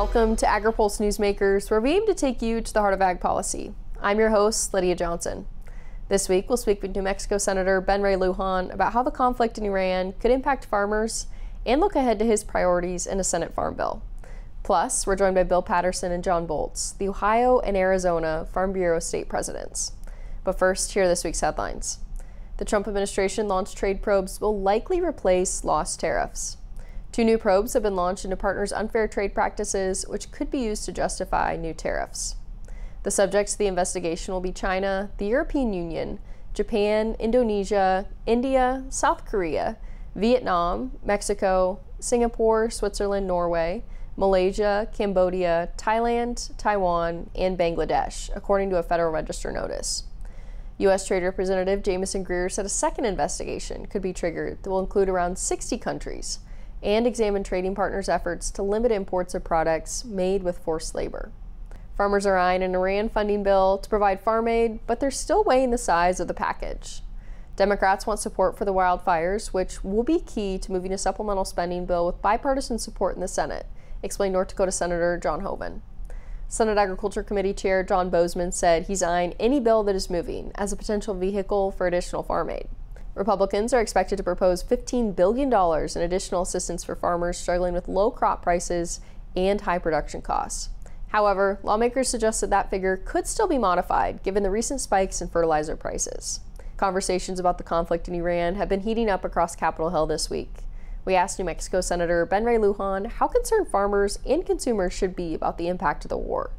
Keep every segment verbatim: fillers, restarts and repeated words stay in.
Welcome to AgriPulse Newsmakers, where we aim to take you to the heart of ag policy. I'm your host, Lydia Johnson. This week, we'll speak with New Mexico Senator Ben Ray Lujan about how the conflict in Iran could impact farmers and look ahead to his priorities in a Senate Farm Bill. Plus, we're joined by Bill Patterson and John Bolts, the Ohio and Arizona Farm Bureau state presidents. But first, here are this week's headlines. The Trump administration launched trade probes will likely replace lost tariffs. Two new probes have been launched into partners' unfair trade practices, which could be used to justify new tariffs. The subjects of the investigation will be China, the European Union, Japan, Indonesia, India, South Korea, Vietnam, Mexico, Singapore, Switzerland, Norway, Malaysia, Cambodia, Thailand, Taiwan, and Bangladesh, according to a Federal Register notice. U S Trade Representative Jamieson Greer said a second investigation could be triggered that will include around sixty countries and examine trading partners' efforts to limit imports of products made with forced labor. Farmers are eyeing an Iran funding bill to provide farm aid, but they're still weighing the size of the package. Democrats want support for the wildfires, which will be key to moving a supplemental spending bill with bipartisan support in the Senate, explained North Dakota Senator John Hoeven. Senate Agriculture Committee Chair John Bozeman said he's eyeing any bill that is moving as a potential vehicle for additional farm aid. Republicans are expected to propose fifteen billion dollars in additional assistance for farmers struggling with low crop prices and high production costs. However, lawmakers suggested that figure could still be modified given the recent spikes in fertilizer prices. Conversations about the conflict in Iran have been heating up across Capitol Hill this week. We asked New Mexico Senator Ben Ray Lujan how concerned farmers and consumers should be about the impact of the war.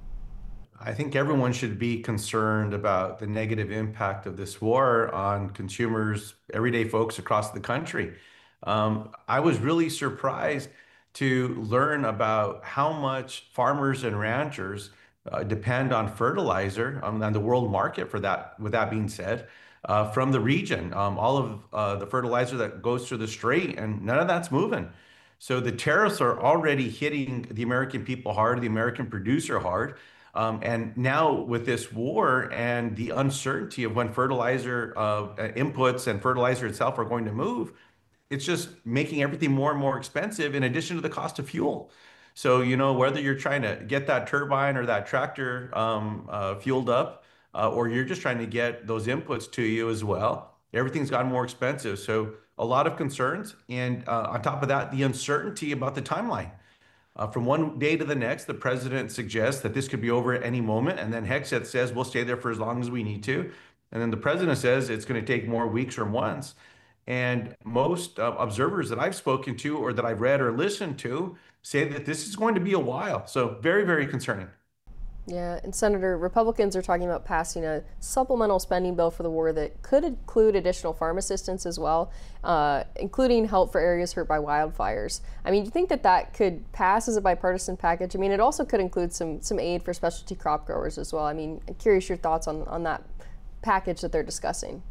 I think everyone should be concerned about the negative impact of this war on consumers, everyday folks across the country. Um, I was really surprised to learn about how much farmers and ranchers uh, depend on fertilizer, um, on the world market for that, with that being said, uh, from the region. Um, all of uh, the fertilizer that goes through the strait, and none of that's moving. So the tariffs are already hitting the American people hard, the American producer hard. Um, and now with this war and the uncertainty of when fertilizer uh, inputs and fertilizer itself are going to move, it's just making everything more and more expensive in addition to the cost of fuel. So, you know, whether you're trying to get that turbine or that tractor um, uh, fueled up, uh, or you're just trying to get those inputs to you as well, everything's gotten more expensive. So a lot of concerns. And uh, on top of that, the uncertainty about the timeline. Uh, from one day to the next, the president suggests that this could be over at any moment. And then Hegseth says, we'll stay there for as long as we need to. And then the president says it's going to take more weeks or months. And most uh, observers that I've spoken to or that I've read or listened to say that this is going to be a while. So very, very concerning. Yeah, and Senator, Republicans are talking about passing a supplemental spending bill for the war that could include additional farm assistance as well, uh, including help for areas hurt by wildfires. I mean, do you think that that could pass as a bipartisan package? I mean, it also could include some some aid for specialty crop growers as well. I mean, I'm curious your thoughts on, on that package that they're discussing.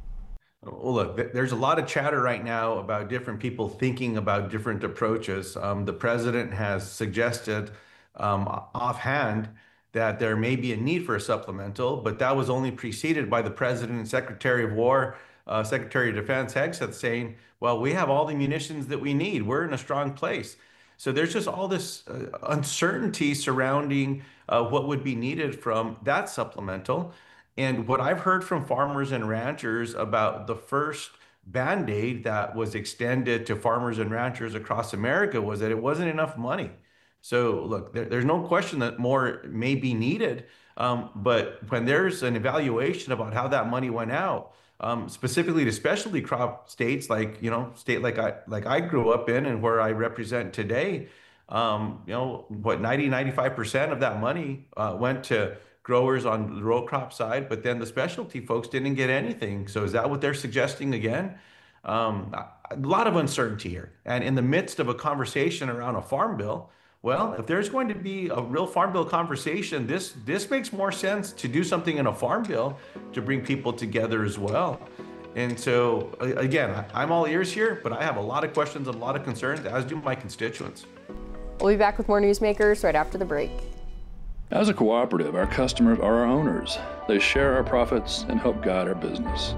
Well, look, there's a lot of chatter right now about different people thinking about different approaches. Um, the president has suggested um, offhand that there may be a need for a supplemental, but that was only preceded by the president and Secretary of War, uh, Secretary of Defense Hegseth saying, well, we have all the munitions that we need. We're in a strong place. So there's just all this uh, uncertainty surrounding uh, what would be needed from that supplemental. And what I've heard from farmers and ranchers about the first Band-Aid that was extended to farmers and ranchers across America was that it wasn't enough money. So look, there, there's no question that more may be needed, um, but when there's an evaluation about how that money went out, um, specifically to specialty crop states like, you know, state like I like I grew up in and where I represent today, um, you know, what ninety, ninety-five percent of that money uh, went to growers on the row crop side, but then the specialty folks didn't get anything. So is that what they're suggesting again? Um, a lot of uncertainty here. And in the midst of a conversation around a farm bill, well, if there's going to be a real farm bill conversation, this this makes more sense to do something in a farm bill to bring people together as well. And so, again, I'm all ears here, but I have a lot of questions and a lot of concerns, as do my constituents. We'll be back with more Newsmakers right after the break. As a cooperative, our customers are our owners. They share our profits and help guide our business.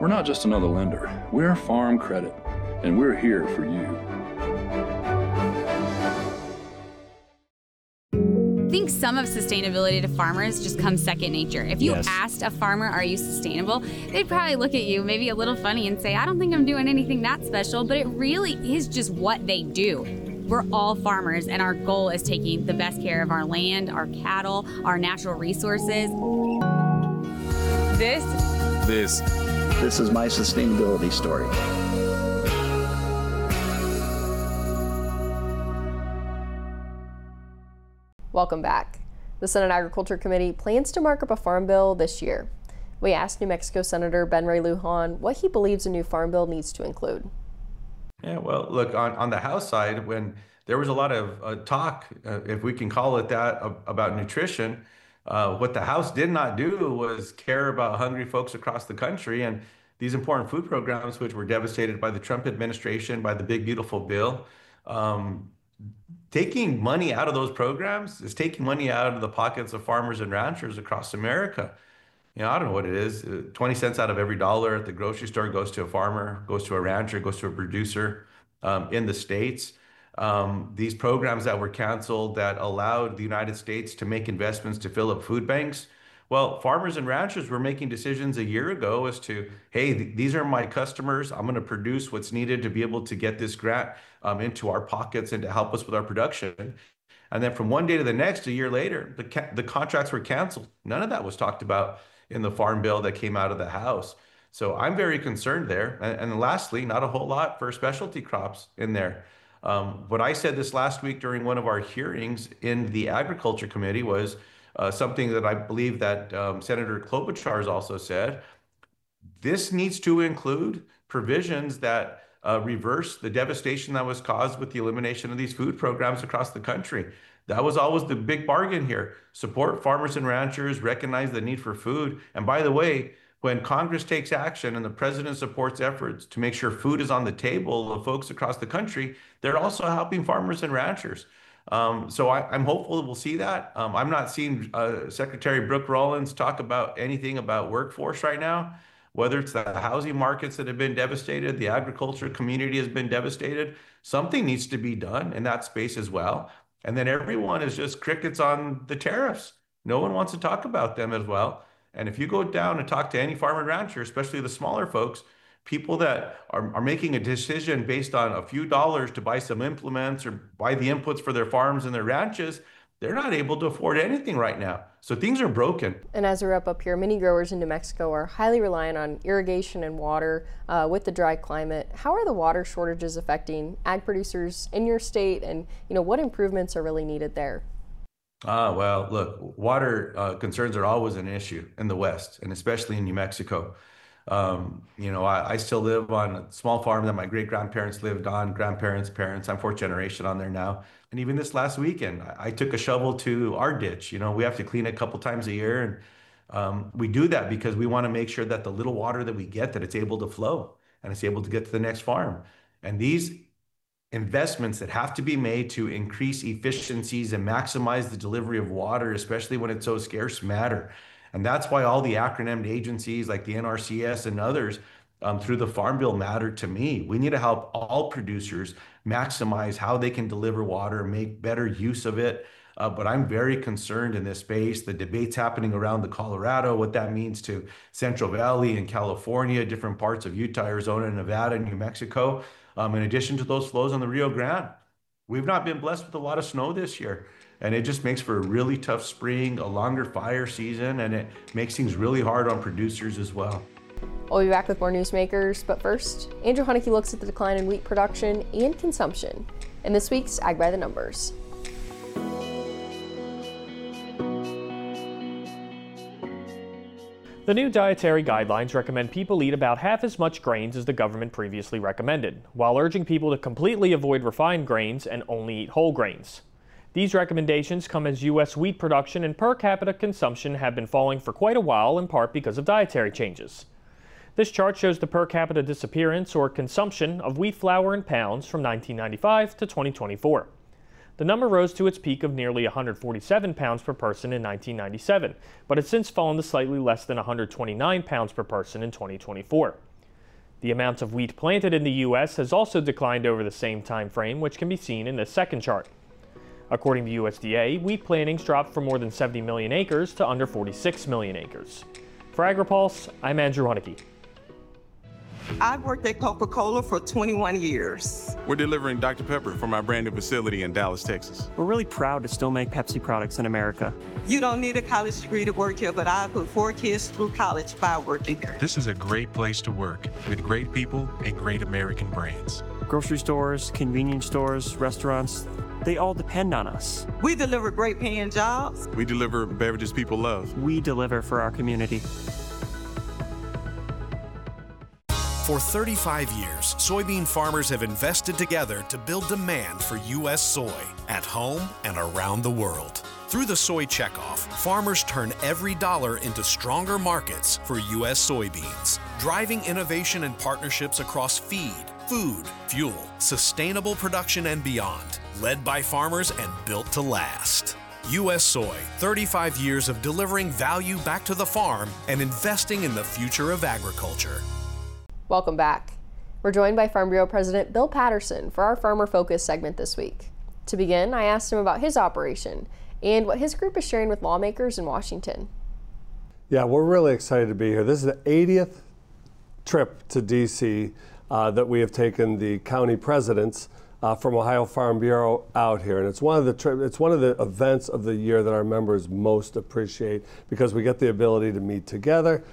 We're not just another lender. We're Farm Credit, and we're here for you. I think some of sustainability to farmers just comes second nature. If you Yes. asked a farmer, are you sustainable? They'd probably look at you maybe a little funny and say, I don't think I'm doing anything that special, but it really is just what they do. We're all farmers, and our goal is taking the best care of our land, our cattle, our natural resources. This, This This is my sustainability story. Welcome back. The Senate Agriculture Committee plans to mark up a farm bill this year. We asked New Mexico Senator Ben Ray Lujan what he believes a new farm bill needs to include. Yeah, well, look, on, on the House side, when there was a lot of uh, talk, uh, if we can call it that, uh, about nutrition, uh, what the House did not do was care about hungry folks across the country. And these important food programs, which were devastated by the Trump administration, by the Big Beautiful Bill, um, taking money out of those programs is taking money out of the pockets of farmers and ranchers across America. You know, I don't know what it is. uh, twenty cents out of every dollar at the grocery store goes to a farmer, goes to a rancher, goes to a producer um, in the States. Um, these programs that were canceled that allowed the United States to make investments to fill up food banks. Well, farmers and ranchers were making decisions a year ago as to, hey, th- these are my customers. I'm going to produce what's needed to be able to get this grant um, into our pockets and to help us with our production. And then from one day to the next, a year later, the ca- the contracts were canceled. None of that was talked about in the farm bill that came out of the House. So I'm very concerned there. And, and lastly, not a whole lot for specialty crops in there. Um, what I said this last week during one of our hearings in the Agriculture Committee was uh, something that I believe that um, Senator Klobuchar has also said. This needs to include provisions that uh, reverse the devastation that was caused with the elimination of these food programs across the country. That was always the big bargain here. Support farmers and ranchers, recognize the need for food. And by the way, when Congress takes action and the president supports efforts to make sure food is on the table of folks across the country, they're also helping farmers and ranchers. Um, so I, I'm hopeful that we'll see that. Um, I'm not seeing uh, Secretary Brooke Rollins talk about anything about workforce right now, whether it's the housing markets that have been devastated, the agriculture community has been devastated. Something needs to be done in that space as well. And then everyone is just crickets on the tariffs. No one wants to talk about them as well. And if you go down and talk to any farmer and rancher, especially the smaller folks, people that are, are making a decision based on a few dollars to buy some implements or buy the inputs for their farms and their ranches, they're not able to afford anything right now. So things are broken. And as we wrap up here, many growers in New Mexico are highly reliant on irrigation and water uh, with the dry climate. How are the water shortages affecting ag producers in your state, and you know what improvements are really needed there? Ah, well, look, water uh, concerns are always an issue in the West, and especially in New Mexico. Um, you know, I, I still live on a small farm that my great grandparents lived on, grandparents, parents. I'm fourth generation on there now. And even this last weekend, I, I took a shovel to our ditch. You know, we have to clean it a couple times a year. And um, we do that because we want to make sure that the little water that we get, that it's able to flow and it's able to get to the next farm. And these investments that have to be made to increase efficiencies and maximize the delivery of water, especially when it's so scarce, matter. And that's why all the acronymed agencies like the N R C S and others um, through the Farm Bill matter to me. We need to help all producers maximize how they can deliver water, make better use of it. Uh, but I'm very concerned in this space. The debates happening around the Colorado, what that means to Central Valley and California, different parts of Utah, Arizona, Nevada, New Mexico. Um, in addition to those flows on the Rio Grande, we've not been blessed with a lot of snow this year. And it just makes for a really tough spring, a longer fire season, and it makes things really hard on producers as well. We'll be back with more newsmakers, but first, Andrew Haneke looks at the decline in wheat production and consumption in this week's Ag by the Numbers. The new dietary guidelines recommend people eat about half as much grains as the government previously recommended, while urging people to completely avoid refined grains and only eat whole grains. These recommendations come as U S wheat production and per capita consumption have been falling for quite a while, in part because of dietary changes. This chart shows the per capita disappearance or consumption of wheat flour in pounds from nineteen ninety-five to twenty twenty-four. The number rose to its peak of nearly one hundred forty-seven pounds per person in nineteen ninety-seven, but has since fallen to slightly less than one hundred twenty-nine pounds per person in twenty twenty-four. The amount of wheat planted in the U S has also declined over the same time frame, which can be seen in this second chart. According to U S D A, wheat plantings dropped from more than seventy million acres to under forty-six million acres. For AgriPulse, I'm Andrew Hunnicky. I've worked at Coca-Cola for twenty-one years. We're delivering Doctor Pepper from our brand new facility in Dallas, Texas. We're really proud to still make Pepsi products in America. You don't need a college degree to work here, but I put four kids through college by working here. This is a great place to work with great people and great American brands. Grocery stores, convenience stores, restaurants, they all depend on us. We deliver great paying jobs. We deliver beverages people love. We deliver for our community. For thirty-five years, soybean farmers have invested together to build demand for U S soy at home and around the world. Through the Soy Checkoff, farmers turn every dollar into stronger markets for U S soybeans, driving innovation and partnerships across feed, food, fuel, sustainable production, and beyond, led by farmers and built to last. U S Soy, thirty-five years of delivering value back to the farm and investing in the future of agriculture. Welcome back. We're joined by Farm Bureau President Bill Patterson for our Farmer Focus segment this week. To begin, I asked him about his operation and what his group is sharing with lawmakers in Washington. Yeah, we're really excited to be here. This is the eightieth trip to D C uh, that we have taken the county presidents uh, from Ohio Farm Bureau out here, and it's one of the tri- it's one of the events of the year that our members most appreciate because we get the ability to meet together,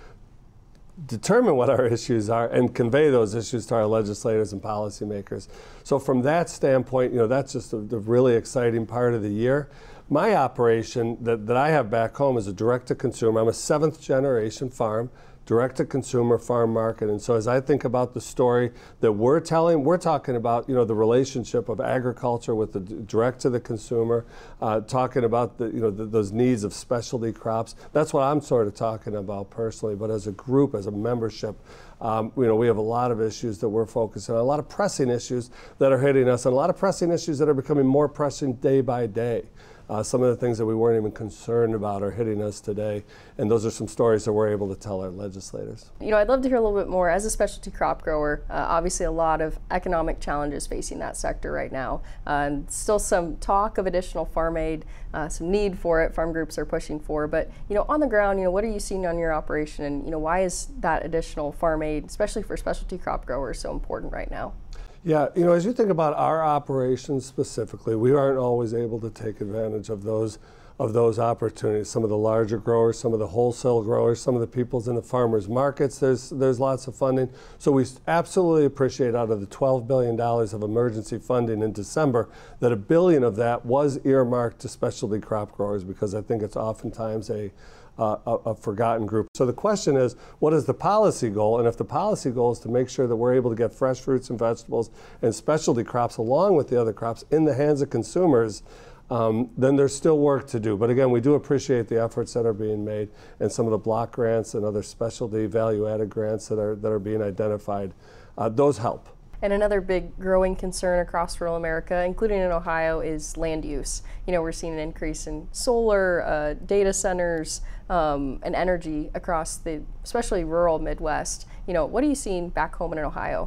determine what our issues are, and convey those issues to our legislators and policymakers. So from that standpoint, you know, that's just a, a really exciting part of the year. My operation that, that I have back home is a direct-to-consumer. I'm a seventh generation farm, direct-to-consumer farm market. And so as I think about the story that we're telling, we're talking about, you know, the relationship of agriculture with the direct-to-the-consumer, uh, talking about the, you know, the, those needs of specialty crops. That's what I'm sort of talking about personally. But as a group, as a membership, um, you know, we have a lot of issues that we're focusing on, a lot of pressing issues that are hitting us, and a lot of pressing issues that are becoming more pressing day by day. Uh, some of the things that we weren't even concerned about are hitting us today, and those are some stories that we're able to tell our legislators. You know, I'd love to hear a little bit more. As a specialty crop grower, uh, obviously a lot of economic challenges facing that sector right now. Uh, and still some talk of additional farm aid, uh, some need for it, farm groups are pushing for. But, you know, on the ground, you know, what are you seeing on your operation, and, you know, why is that additional farm aid, especially for specialty crop growers, so important right now? Yeah, you know, as you think about our operations specifically, we aren't always able to take advantage of those of those opportunities. Some of the larger growers, some of the wholesale growers, some of the people's in the farmers markets, there's there's lots of funding. So we absolutely appreciate out of the twelve billion dollars of emergency funding in December, that a billion of that was earmarked to specialty crop growers, because I think it's oftentimes a Uh, a, a forgotten group. So the question is, what is the policy goal? And if the policy goal is to make sure that we're able to get fresh fruits and vegetables and specialty crops along with the other crops in the hands of consumers, um, then there's still work to do. But again, we do appreciate the efforts that are being made, and some of the block grants and other specialty value-added grants that are that are being identified. Uh, those help. And another big growing concern across rural America, including in Ohio, is land use. You know, we're seeing an increase in solar, uh, data centers, um, and energy across the, especially rural Midwest. You know, what are you seeing back home in Ohio?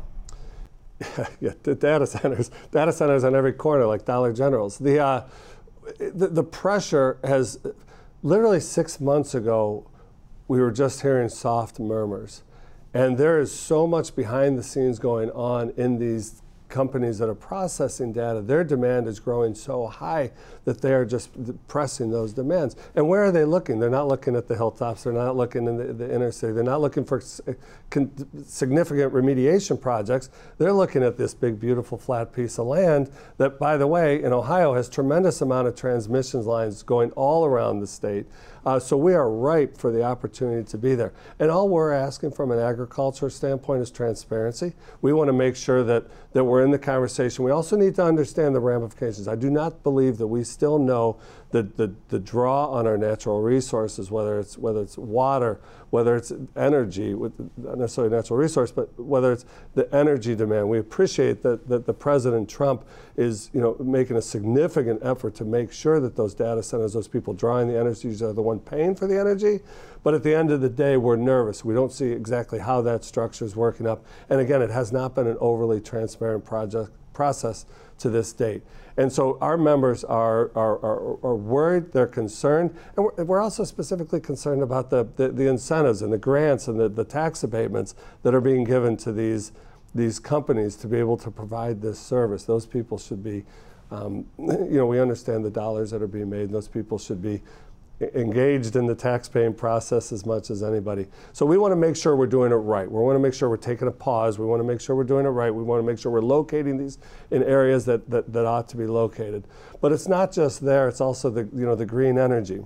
Yeah, the data centers, data centers on every corner, like Dollar Generals. The, uh, the the pressure has, literally six months ago, we were just hearing soft murmurs. And there is so much behind the scenes going on in these companies that are processing data. Their demand is growing so high that they are just pressing those demands. And where are they looking? They're not looking at the hilltops. They're not looking in the, the inner city. They're not looking for significant remediation projects. They're looking at this big, beautiful, flat piece of land that, by the way, in Ohio has tremendous amount of transmission lines going all around the state. Uh, so we are ripe for the opportunity to be there. And all we're asking from an agriculture standpoint is transparency. We want to make sure that, that we're in the conversation. We also need to understand the ramifications. I do not believe that we still know the, the, the draw on our natural resources, whether it's whether it's water, whether it's energy, with not necessarily a natural resource, but whether it's the energy demand. We appreciate that, that the President Trump is you know making a significant effort to make sure that those data centers, those people drawing the energy, are the one paying for the energy. But at the end of the day, we're nervous. We don't see exactly how that structure is working up. And again, it has not been an overly transparent project process to this date. And so our members are, are, are, are worried, they're concerned, and we're, we're also specifically concerned about the, the, the incentives and the grants and the, the tax abatements that are being given to these, these companies to be able to provide this service. Those people should be, um, you know, we understand the dollars that are being made, and those people should be engaged in the tax-paying process as much as anybody. So we want to make sure we're doing it right. We want to make sure we're taking a pause. We want to make sure we're doing it right. We want to make sure we're locating these in areas that, that, that ought to be located. But it's not just there, it's also the, you know, the green energy.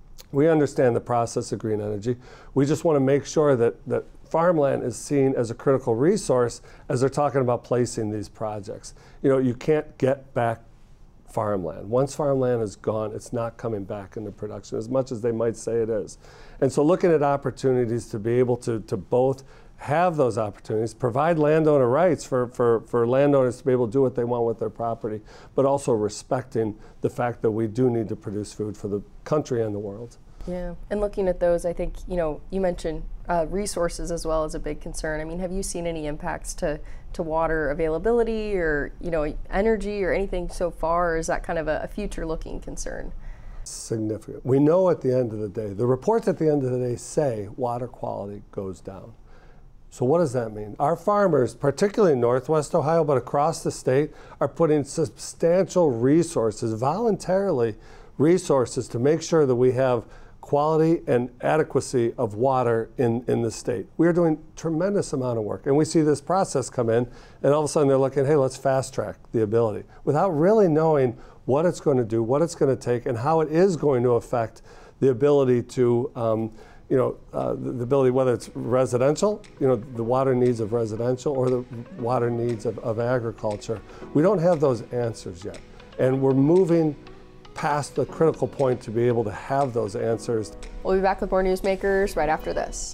We understand the process of green energy. We just want to make sure that, that farmland is seen as a critical resource as they're talking about placing these projects. You know, you can't get back farmland. Once farmland is gone, it's not coming back into production as much as they might say it is. And so looking at opportunities to be able to, to both have those opportunities, provide landowner rights for, for, for landowners to be able to do what they want with their property, but also respecting the fact that we do need to produce food for the country and the world. Yeah, and looking at those, I think, you know, you mentioned uh, resources as well as a big concern. I mean, have you seen any impacts to, to water availability or, you know, energy or anything so far, or is that kind of a, a future-looking concern? Significant. We know at the end of the day, the reports at the end of the day say water quality goes down. So what does that mean? Our farmers, particularly in Northwest Ohio, but across the state, are putting substantial resources, voluntarily resources, to make sure that we have quality and adequacy of water in, in the state. We are doing a tremendous amount of work, and we see this process come in, and all of a sudden they're looking, hey, let's fast track the ability, without really knowing what it's going to do, what it's going to take, and how it is going to affect the ability to, um, you know, uh, the, the ability, whether it's residential, you know, the water needs of residential, or the water needs of, of agriculture. We don't have those answers yet, and we're moving past the critical point to be able to have those answers. We'll be back with more Newsmakers right after this.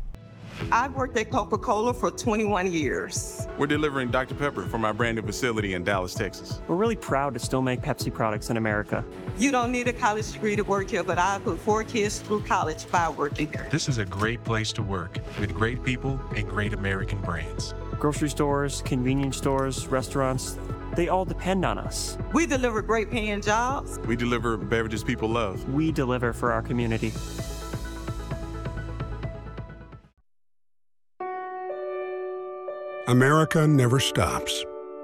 I've worked at Coca-Cola for twenty-one years. We're delivering Doctor Pepper from our brand new facility in Dallas, Texas. We're really proud to still make Pepsi products in America. You don't need a college degree to work here, but I put four kids through college by working here. This is a great place to work with great people and great American brands. Grocery stores, convenience stores, restaurants, they all depend on us. We deliver great paying jobs. We deliver beverages people love. We deliver for our community. America never stops.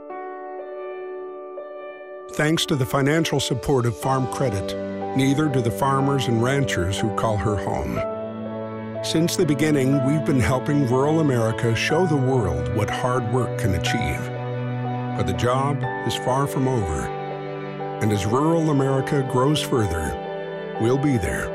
Thanks to the financial support of Farm Credit, neither do the farmers and ranchers who call her home. Since the beginning, we've been helping rural America show the world what hard work can achieve. But the job is far from over. And as rural America grows further, we'll be there.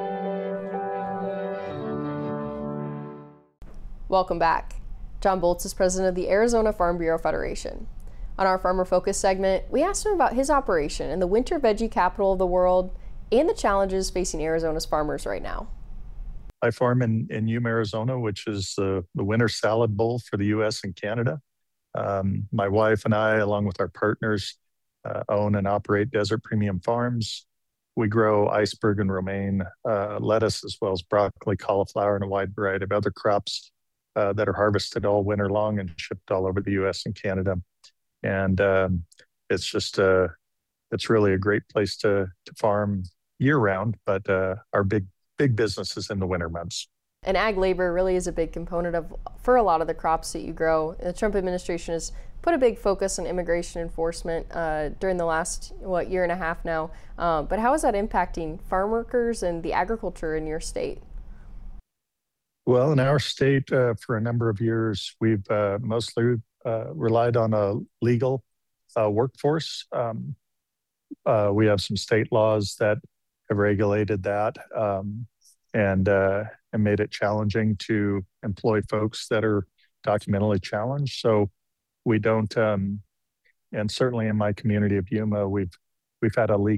Welcome back. John Boltz is president of the Arizona Farm Bureau Federation. On our Farmer Focus segment, we asked him about his operation in the winter veggie capital of the world and the challenges facing Arizona's farmers right now. I farm in, in Yuma, Arizona, which is the, the winter salad bowl for the U S and Canada. Um, my wife and I, along with our partners, uh, own and operate Desert Premium Farms. We grow iceberg and romaine uh, lettuce, as well as broccoli, cauliflower, and a wide variety of other crops uh, that are harvested all winter long and shipped all over the U S and Canada. And um, it's just, uh, it's really a great place to, to farm year round, but uh, our big, big business is in the winter months. And ag labor really is a big component of for a lot of the crops that you grow. The Trump administration has put a big focus on immigration enforcement uh, during the last, what, year and a half now. Uh, but how is that impacting farm workers and the agriculture in your state? Well, in our state, uh, for a number of years, we've uh, mostly uh, relied on a legal uh, workforce. Um, uh, we have some state laws that have regulated that. Um, and uh, and made it challenging to employ folks that are documentally challenged. So we don't, um, and certainly in my community of Yuma, we've we've had a legal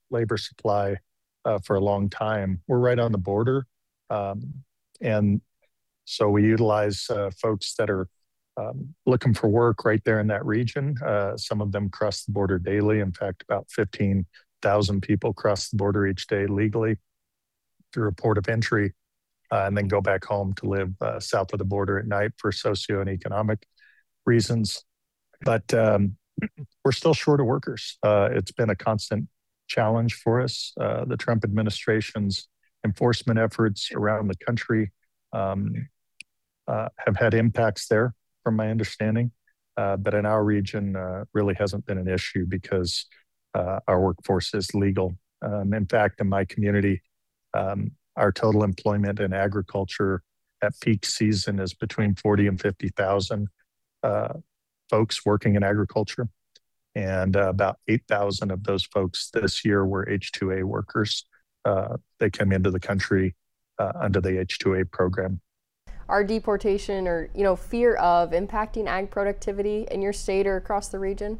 labor supply uh, for a long time. We're right on the border. Um, and so we utilize uh, folks that are um, looking for work right there in that region. Uh, some of them cross the border daily. In fact, about fifteen thousand people cross the border each day legally through a port of entry, uh, and then go back home to live uh, south of the border at night for socio and economic reasons. But um, we're still short of workers. Uh, it's been a constant challenge for us. Uh, the Trump administration's enforcement efforts around the country um, uh, have had impacts there, from my understanding. Uh, but in our region, uh, really hasn't been an issue because uh, our workforce is legal. Um, in fact, in my community, um, our total employment in agriculture at peak season is between forty and fifty thousand uh, folks working in agriculture. And uh, about eight thousand of those folks this year were H two A workers. Uh, they came into the country uh, under the H two A program. Are deportation or, you know, fear of impacting ag productivity in your state or across the region?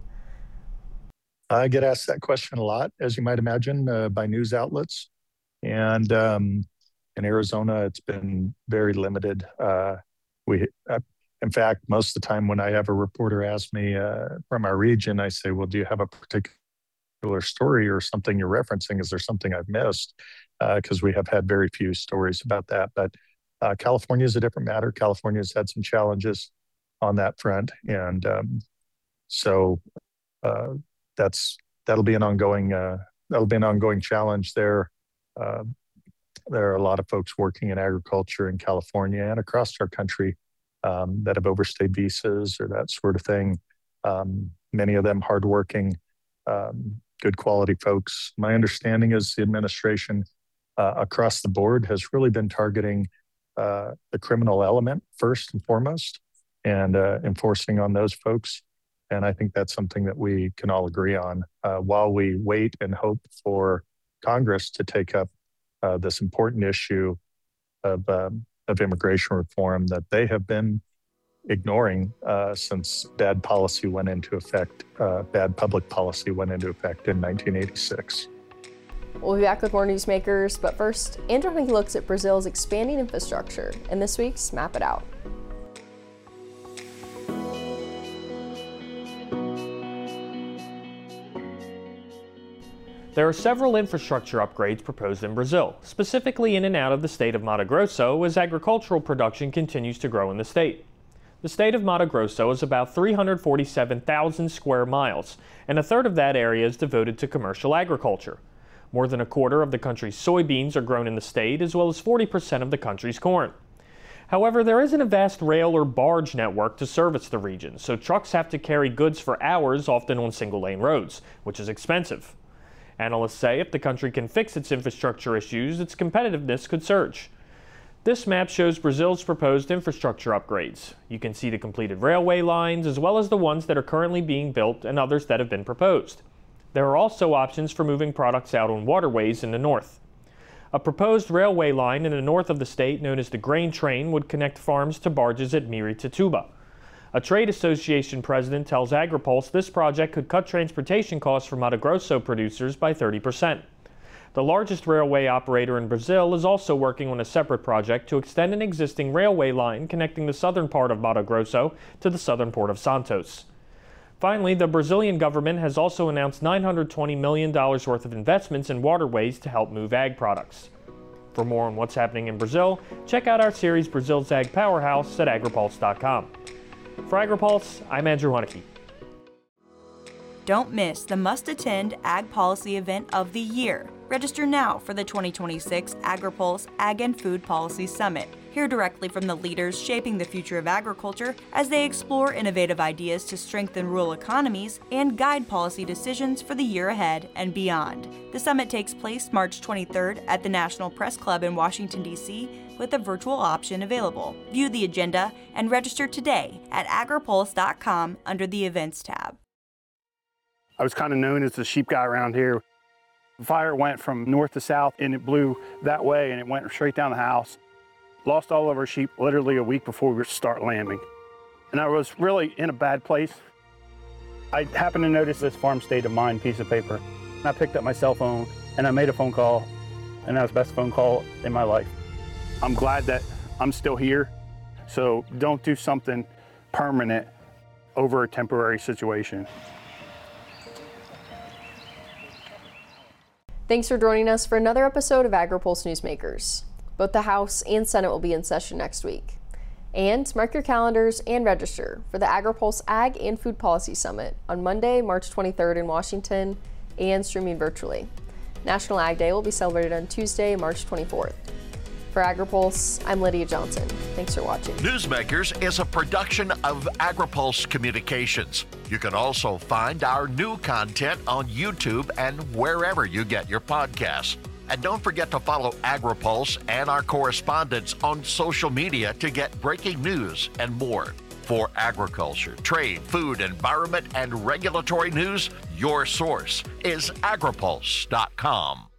I get asked that question a lot, as you might imagine, uh, by news outlets. And um, in Arizona, it's been very limited. Uh, we, uh, in fact, most of the time when I have a reporter ask me uh, from our region, I say, well, do you have a particular story or something you're referencing? Is there something I've missed? Because uh, we have had very few stories about that. But uh, California is a different matter. California's had some challenges on that front. And um, so uh, that's that'll be an ongoing uh, that'll be an ongoing challenge there. Uh, there are a lot of folks working in agriculture in California and across our country um, that have overstayed visas or that sort of thing. Um, many of them hardworking, um, good quality folks. My understanding is the administration uh, across the board has really been targeting uh, the criminal element first and foremost, and uh, enforcing on those folks. And I think that's something that we can all agree on uh, while we wait and hope for Congress to take up uh, this important issue of, um, of immigration reform that they have been ignoring uh, since bad policy went into effect, uh, bad public policy went into effect in nineteen eighty-six. We'll be back with more Newsmakers, but first, Andrew Hunke looks at Brazil's expanding infrastructure in this week's Map It Out. There are several infrastructure upgrades proposed in Brazil, specifically in and out of the state of Mato Grosso, as agricultural production continues to grow in the state. The state of Mato Grosso is about three hundred forty-seven thousand square miles, and a third of that area is devoted to commercial agriculture. More than a quarter of the country's soybeans are grown in the state, as well as forty percent of the country's corn. However, there isn't a vast rail or barge network to service the region, so trucks have to carry goods for hours, often on single-lane roads, which is expensive. Analysts say if the country can fix its infrastructure issues, its competitiveness could surge. This map shows Brazil's proposed infrastructure upgrades. You can see the completed railway lines, as well as the ones that are currently being built and others that have been proposed. There are also options for moving products out on waterways in the north. A proposed railway line in the north of the state, known as the Grain Train, would connect farms to barges at Miritituba. A trade association president tells AgriPulse this project could cut transportation costs for Mato Grosso producers by thirty percent. The largest railway operator in Brazil is also working on a separate project to extend an existing railway line connecting the southern part of Mato Grosso to the southern port of Santos. Finally, the Brazilian government has also announced nine hundred twenty million dollars worth of investments in waterways to help move ag products. For more on what's happening in Brazil, check out our series Brazil's Ag Powerhouse at agripulse dot com. For AgriPulse, I'm Andrew Hunke. Don't miss the must-attend Ag Policy event of the year. Register now for the twenty twenty-six AgriPulse Ag and Food Policy Summit. Hear directly from the leaders shaping the future of agriculture as they explore innovative ideas to strengthen rural economies and guide policy decisions for the year ahead and beyond. The summit takes place March twenty-third at the National Press Club in Washington, D C, with a virtual option available. View the agenda and register today at agripulse dot com under the Events tab. I was kind of known as the sheep guy around here. The fire went from north to south and it blew that way and it went straight down the house. Lost all of our sheep literally a week before we start lambing. And I was really in a bad place. I happened to notice this farm state of mind piece of paper I picked up my cell phone and I made a phone call, and that was the best phone call in my life. I'm glad that I'm still here, so don't do something permanent over a temporary situation. Thanks for joining us for another episode of AgriPulse Newsmakers. Both the House and Senate will be in session next week. And mark your calendars and register for the AgriPulse Ag and Food Policy Summit on Monday, March twenty-third in Washington, and streaming virtually. National Ag Day will be celebrated on Tuesday, March twenty-fourth. For AgriPulse, I'm Lydia Johnson. Thanks for watching. Newsmakers is a production of AgriPulse Communications. You can also find our new content on YouTube and wherever you get your podcasts. And don't forget to follow AgriPulse and our correspondents on social media to get breaking news and more. For agriculture, trade, food, environment, and regulatory news, your source is agripulse dot com.